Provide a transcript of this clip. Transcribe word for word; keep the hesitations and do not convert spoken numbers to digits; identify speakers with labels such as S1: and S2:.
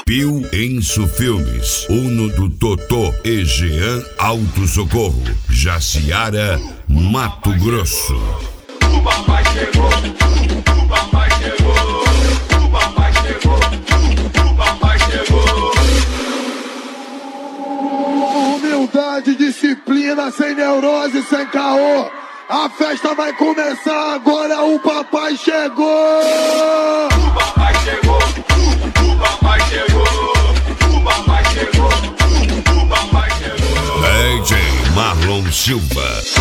S1: Pio Enso Filmes, Uno do Totô e Jean Auto Socorro, Jaciara, Mato Grosso.
S2: O papai chegou, o papai chegou, o papai chegou, o papai chegou.
S3: Humildade, disciplina, sem neurose, sem caô. A festa vai começar agora, o papai chegou!
S2: O papai chegou, o papai chegou, o papai chegou, o papai chegou.
S1: D J Marlon Silva.